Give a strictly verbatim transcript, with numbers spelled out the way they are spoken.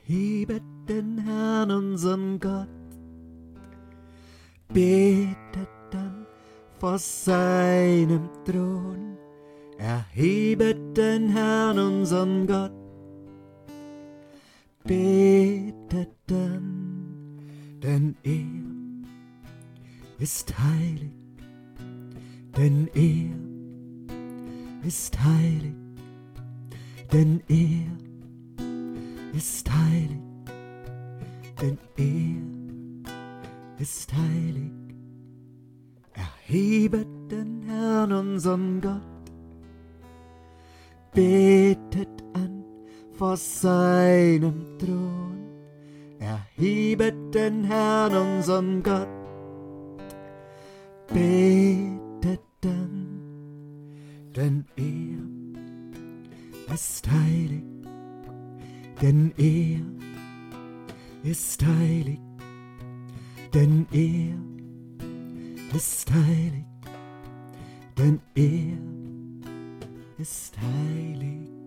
Erhebet den Herrn, unseren Gott, betet dann vor seinem Thron. Erhebet den Herrn, unseren Gott, betet dann, denn er ist heilig, denn er ist heilig, denn er ist heilig, denn er ist heilig. Erhebet den Herrn, unseren Gott, betet an vor seinem Thron. Erhebet den Herrn, unseren Gott, betet dann, denn er ist heilig, denn er ist heilig, denn er ist heilig, denn er ist heilig.